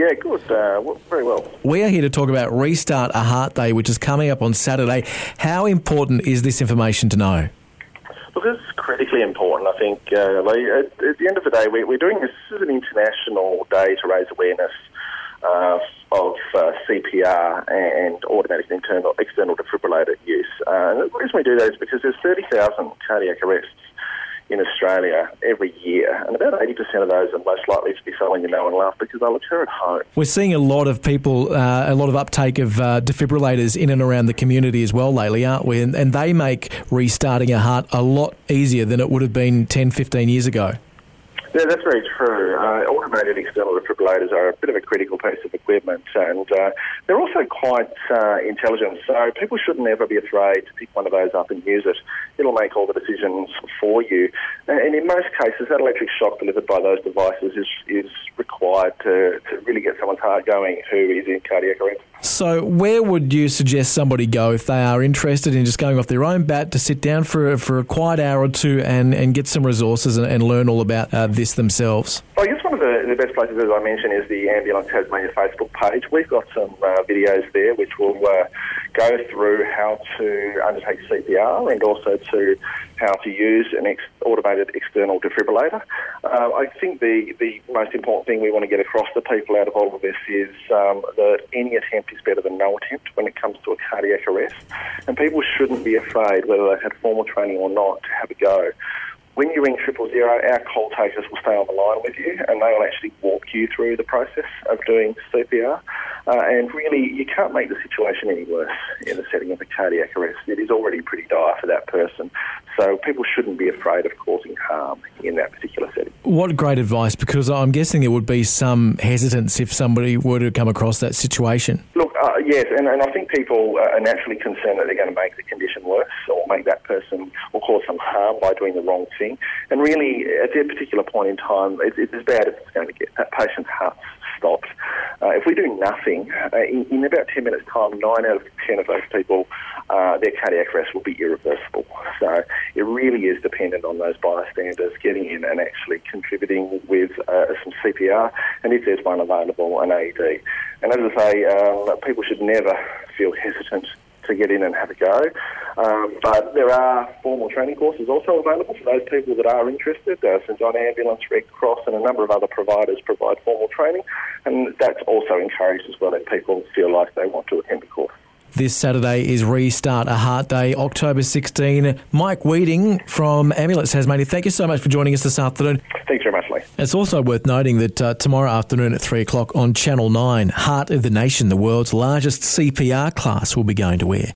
Yeah, good. Very well. We are here to talk about Restart a Heart Day, which is coming up on Saturday. How important is this information to know? Look, it's critically important, I think, Lee. At the end of the day, we're doing this as an international day to raise awareness of CPR and automatic external defibrillator use. And the reason we do that is because there's 30,000 cardiac arrests in Australia every year, and about 80% of those are most likely to be someone you know and love because they'll occur at home. We're seeing a lot of people, a lot of uptake of defibrillators in and around the community as well lately, aren't we? And they make restarting a heart a lot easier than it would have been 10, 15 years ago. Yeah, that's very true. Automated external defibrillators are a bit of a critical piece of equipment, and they're also quite intelligent, so people shouldn't ever be afraid to pick one of those up and use it. It'll make all the decisions for you. And in most cases, that electric shock delivered by those devices is required to really get someone's heart going who is in cardiac arrest. So where would you suggest somebody go if they are interested in just going off their own bat to sit down for a quiet hour or two and get some resources and learn all about this themselves? I guess one of the best places, as I mentioned, is the Ambulance Tasmania Facebook page. We've got some videos there which will go through how to undertake CPR and also to how to use an automated external defibrillator. I think the most important thing we want to get across to people out of all of this is that any attempt is better than no attempt when it comes to a cardiac arrest. And people shouldn't be afraid, whether they've had formal training or not, to have a go. When you ring 000, our call takers will stay on the line with you and they will actually walk you through the process of doing CPR. And really, you can't make the situation any worse in the setting of a cardiac arrest. It is already pretty dire for that person. So people shouldn't be afraid of causing harm in that particular setting. What great advice, because I'm guessing there would be some hesitance if somebody were to come across that situation. Look, yes, and I think people are naturally concerned that they're going to make the condition worse or make that person or cause some harm by doing the wrong thing. And really, at that particular point in time, it's as bad as it's going to get. That patient's heart stopped. If we do nothing, in about 10 minutes' time, 9 out of 10 of those people, their cardiac arrest will be irreversible. So it really is dependent on those bystanders getting in and actually contributing with some CPR, and if there's one available, an AED. And as I say, people should never feel hesitant to get in and have a go. But there are formal training courses also available for those people that are interested. St John Ambulance, Red Cross and a number of other providers provide formal training, and that's also encouraged as well if people feel like they want to attend the course. This Saturday is Restart a Heart Day, October 16. Mike Weeding from Ambulance Tasmania, thank you so much for joining us this afternoon. Thanks very much, Lee. It's also worth noting that tomorrow afternoon at 3 o'clock on Channel 9, Heart of the Nation, the world's largest CPR class, will be going to air.